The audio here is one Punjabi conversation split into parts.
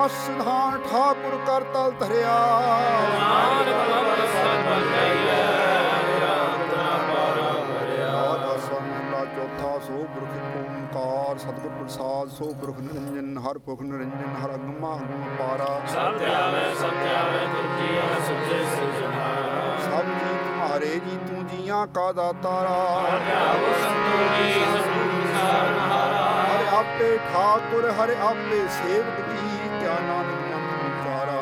ਸਿਧਾਨ ਠਾਕੁਰ ਕਰ ਤਲ ਧਰਿਆ। ਚੌਥਾ ਸੋ ਪੁਰਖ ਓੰਕਾਰ ਸਤਿਗੁਰ ਪ੍ਰਸਾਦ ਸੋ ਪੁਰਖ ਨਿਰੰਜਨ ਹਰ ਪੁਰਖ ਨਿਰੰਜਨ ਹਰ ਅਗਮਾ ਅਗਮ ਪਾਰਾ। ਸਭ ਜੀ ਤੁਮਹਾਰੇ ਜੀ ਤੂੰ ਜੀਆਂ ਕਾ ਦਾਤਾਰਾ। ਹਰ ਆਪੇ ਠਾਕੁਰ ਹਰ ਆਪੇ ਸੇਵਕ ਜੀ ਕਿਆ ਨਾਨਕ ਜਨ ਵਿਚਾਰਾ।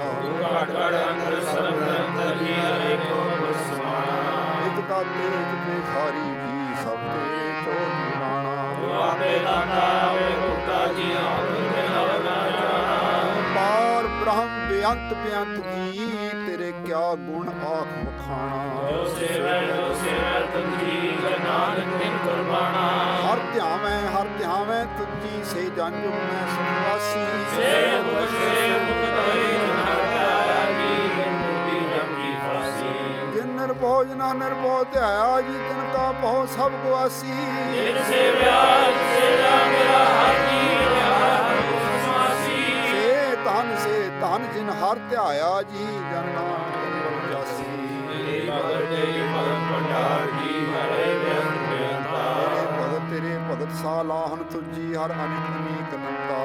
ਇੱਕ ਦਾਤੇ ਇੱਕ ਭਿਖਾਰੀ ਜੀ ਸਭ ਤੇ ਚੋਰ ਪੁਰਾਣਾ। ਪਾਰ ਬ੍ਰਹਮ ਬੇਅੰਤ ਬੇਅੰਤ ਜੀ ਤੇਰੇ ਕਿਆ ਗੁਣ ਆਖ ਵਖਾਣਾ। ਹਰ ਧਿਆਵੈ ਤੁਝੀ ਸੇ ਜਨ ਜੁਗ ਮੈਂ ਸੁਖਵਾਸੀ। ਜਿਨ ਨਿਰਭਉ ਜਨਾ ਨਿਰਭਉ ਧਿਆਇਆ ਜੀ ਤਿਨ ਕਾ ਭਉ ਸਭ ਗੁਆਸੀ। ਸੇ ਧਨ ਜਿਨ ਹਰ ਧਿਆਇਆ ਜੀ ਜਨ ਨਾਨਕ ਜਾਸੀ। ਤੇਰੇ ਭਗਤ ਸਾਲਾਹਨ ਤੁਜੀ ਹਰ ਅਨੇਕ ਅਨੇਕ ਨੰਦਾ।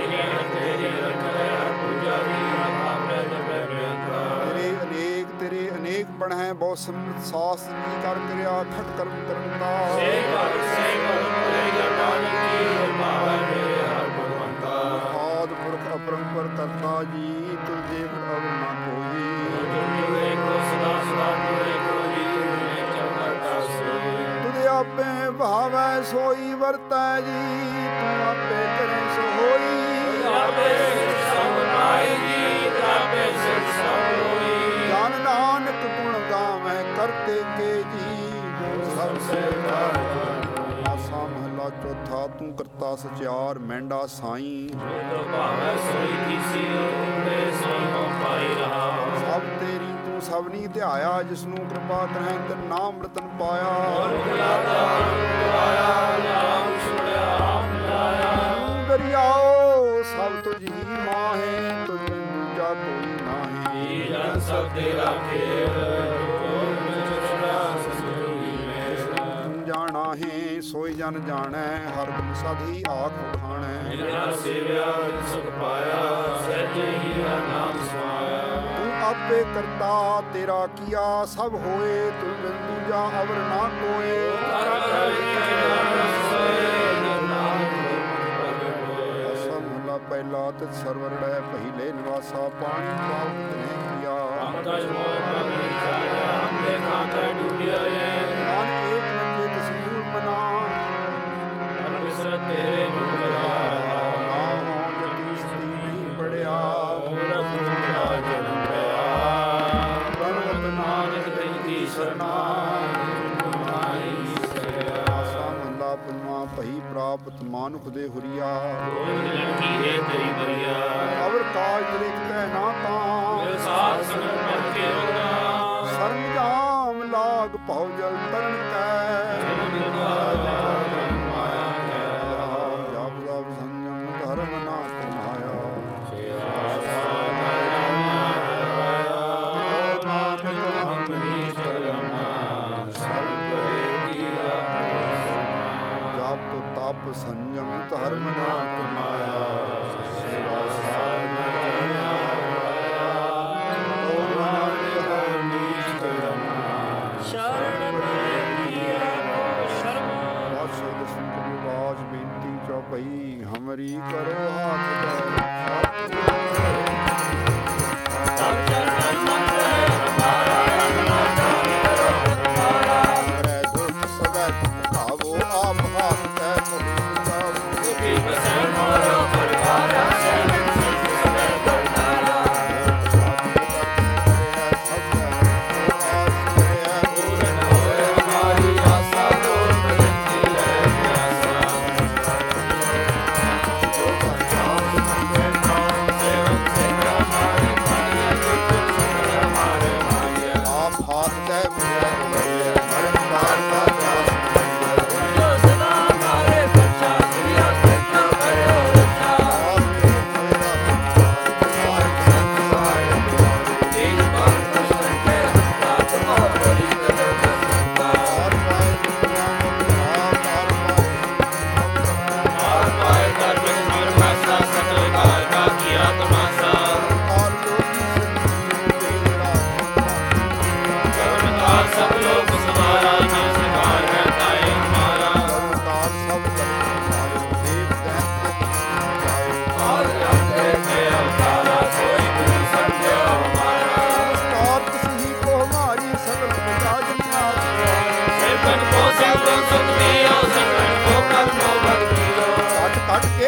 ਤੇਰੇ ਅਨੇਕ ਬਣੈ ਬਹੁ ਸਮਿਤ ਸਾਸ ਜੀ ਕਰ ਕਰਿਆ ਖਟ ਕਰਮ ਕਰਨ ਦਾ। ਆਦਿ ਪੁਰਖ ਅਪਰੰਪਰ ਕਰਤਾ ਜੀ ਤੁਝੇ ਅਵਰ ਨਾ ਕੋਈ। ਤੁਝੇ ਆਪੇ ਭਾਵੈ ਸੋਈ ਵਰਤੈ ਜੀ ਤੂੰ ਆਪੇ ਕਰੇ ਸੋ ਹੋਈ। ਜਨ ਨਾਨਕ ਗੁਣ ਗਾਵੈ ਕਰਤੇ ਕੇ ਜੀ ਸਭ ਸੇ ਆਸਾ ਮਹਲਾ ਚੌਥਾ ਤੂੰ ਕਰਤਾ ਸਚਿਆਰ ਮਹਿੰਡਾ ਸਾਈਂ। ਸਭ ਤੇਰੀ ਤੂੰ ਸਭਨੀ ਧਿਆਇਆ ਜਿਸਨੂੰ ਕਿਰਪਾ ਕਰੈ ਤੇ ਨਾਮ ਰਤਨ ਪਾਇਆ। ਦਰਿਆਓ ਸਭ ਤੁਝੀ ਮਾਹੇ ਤੁਝ ਦੂਜਾ ਕੋਈ ਨਾਹੀ। ਸਭ ਤੇਰਾ ਖੇਲ ਜਾਣਾ ਹੈ ਸੋਈ ਜਨ ਜਾਣੈ ਹਰ ਗੁਣ ਸਾਧੀ ਆਖ ਵਖਾਣੈ। ਤੂੰ ਆਪੇ ਕਰਤਾ ਤੇਰਾ ਕੀਆ ਸਭ ਹੋਏ ਤੂੰ ਦੂਜਾ ਅਵਰ ਨਾ ਕੋਏ। ਮਹਲਾ ਪਹਿਲਾ ਤਿਤ ਸਰਵਰ ਰਹਿ ਪਹਿਲੇ ਨਿਵਾਸਾ ਪਾਣੀ ਪਾਵਨ ਨੇ ਕੀਆ। ਇੱਕ ਨੰਗੇ ਤਸਵੀਰ ਮਨਾ ਤੇਰੇ ਨਹੀਂ ਪੜਿਆ। ਨਾਨਕ ਤੇਰੀ ਸਰਨਾ ਪੰਜਵਾਂ ਭਈ ਪ੍ਰਾਪਤ ਮਾਨੁਖ ਦੇ ਹੁਰੀਆ। ਅਵਰ ਕਾਜ ਤ੍ਰਿਕਤੈ ਨਾ ਤਾਂ ਸਰੰਜਾਮ ਲਾਗ ਭਉ ਜਲ ਤਰਨ ਕੈ। ਜਪ ਜਪ ਸੰਜਮ ਧਰਮ ਨਾ ਕਮਾਇਆ। ਜਪ ਤਪ ਸੰਜਮ ਧਰਮ ਨਾ ਕਮਾਇਆ। ਭਈ ਹਮਰੀ ਕਰੋ ਹਾਥ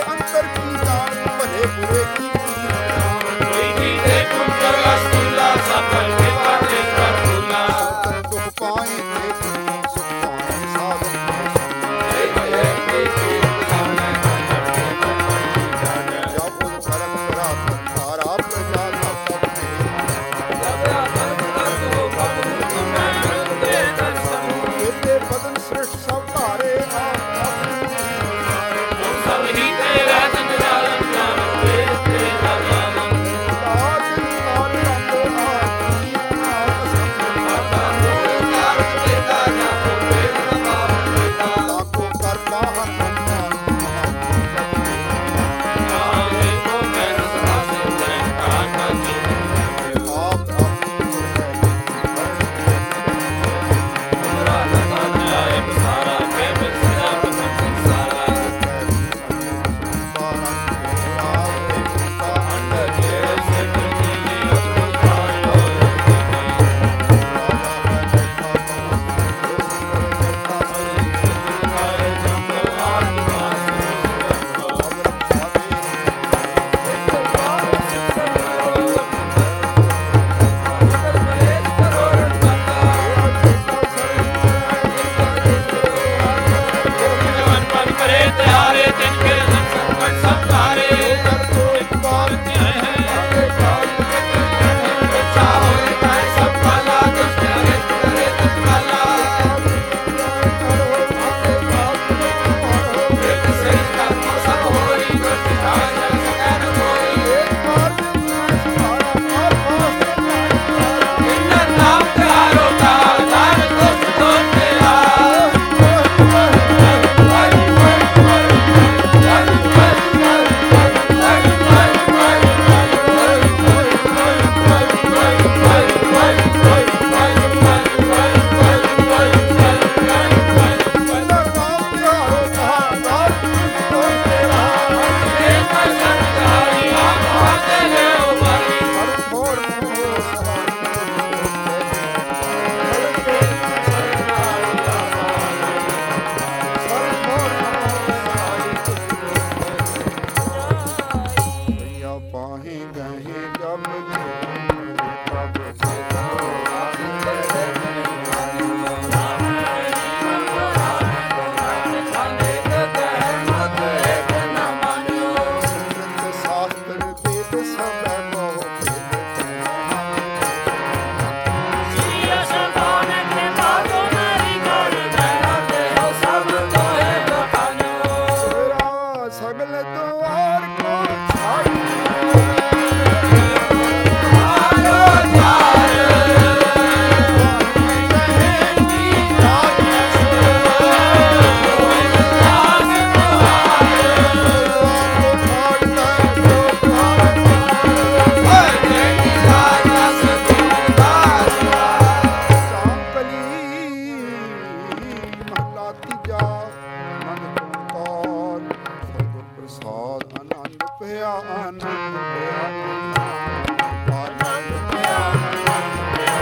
ਅੰਦਰ ਕੀ ਜਾਣ, ਭਲੇ ਬੁਰੇ ਕੀ ਕੋਈ ਕੀਤੇ ਪੁੱਤਰ ਅਸਤੁਲਾ ਸਫਲ ਕਿਰਪਾ ਤੇ ਕਰ ਭੁਲਾ ਸੰਤਨ ਦੁਖ ਪਾਏ ਤੇ ਪੁੰਨ ਸੁਖ ਪਾਏ ਸਾਧਨ ਤੇ ਭਲੇ ਤੇ ਕੀਰਤ ਜਾਣੈ ਕੰਜਰ ਕੇ ਪਰਮੀ ਜਾਣੈ ਜਬ ਉਹ ਕਰਮ ਕਰਾ ਸੰਸਾਰਾ ਪ੍ਰਜਾ ਦਾ ਸਭ ਮੇਰੇ ਜਬਿਆ ਕਰਮ ਕਰਤ ਹੋ ਕਬੂ ਤੁਮੈ ਮਿਲਤੇ ਦਰਸ਼ਨ ਕੀਤੇ ਬਦਨ ਸ੍ਰਿਸ਼ਟ ਸਭ ਧਾਰੇ ਆਪ ਆਪਣੀ ਤੁਮ ਸਭ ਹੀ ਤੇਰਾ ਜਨ ਜਾਲਮ ਜਾਣਤ ਵੇਦ ਤੇ ਨਾਮ ਤਾਜ ਕਾਲ ਰੰਗ ਆਪ ਮਾਤਾ ਮੋਹ ਕਾਰਤ ਦੇਤਾ ਨਾ ਕੋ ਵੇਦ ਨ ਪਾਵਨ ਦੇਤਾ ਤਾਕੋ ਕਰ ਬਾਹਰ ਨਾਮੇ ਕੋ ਮੈਂ ਰਸਨਾ ਸੇ ਤੈ ਕਾਟਾ ਜੀ ਆਪ ਆਪਣੀ ਤੁਮਰਾ ਲਤਾ ਜਾਏ ਸਾਰਾ ਕੇ ਮਿਲ ਸਦਾ ਪਤਨ ਸੰਸਾਰਾ ਅੰਡ ਜੇ ਸਿਟ ਜੀ ਅਤੁਲ ਜਾਣ ਹੋਏ ਕਾਏ ਜੰਗਲ ਆਤਮਾਸ ਪਾਹੇ ਗਏ ਜਬ ਸ਼ਾਸਤਰ ਵੇਦ ਸਭ ਮੋਹ ਸਗਲ ਦੁਆਰ ਕੋ ਛਾਈ ਪ੍ਰਸਾਦ ਆਨੰਦ ਪਿਆ ਆਨੰਦ ਪਿਆ ਆਨੰਦ ਪਿਆ ਆਨੰਦ ਪਿਆ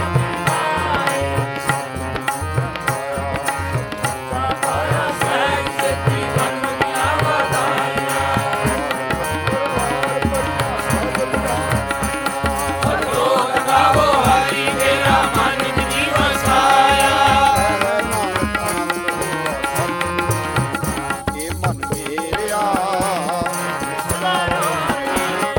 ਇਹ ਮਨ ਮੇਰਿਆ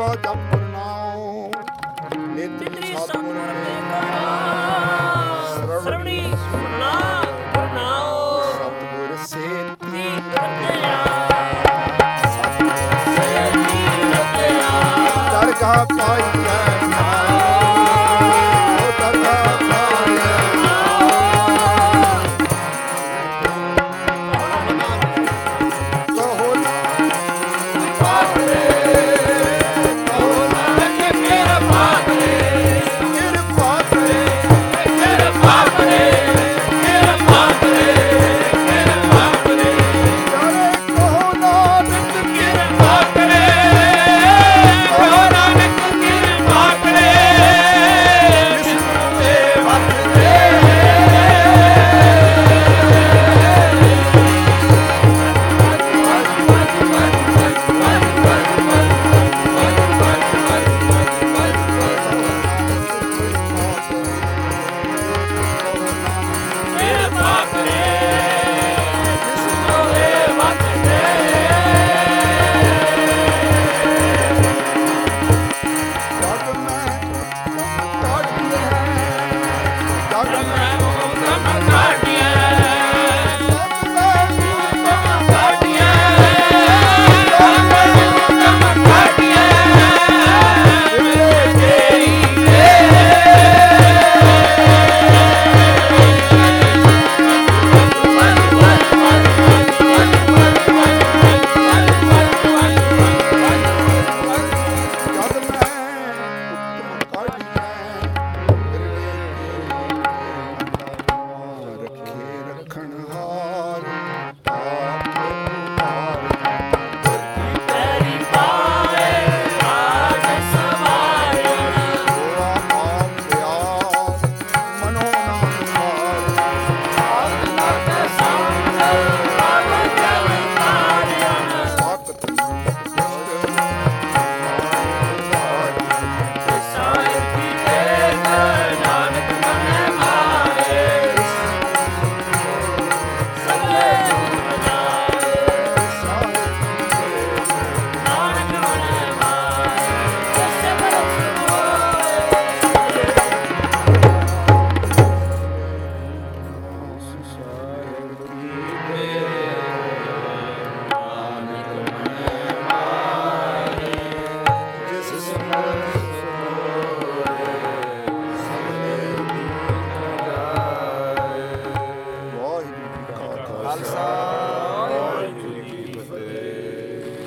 ਜਪੁਰ ਨਾਉ ਨੇਤਰੀ ਤਿਤਰੀ ਸਤਿਗੁਰ ਸਤਿਗੁਰ ਕੇ ਕੇ ਕਾ ਸਰਵਣੀ ਸੁਣਾ ਗੁਰਨਾਉ ਸਤਿਗੁਰ ਸੇ ਤੀ ਰਤਿਆ ਦਰਗਾਹ ਪਾਈਐ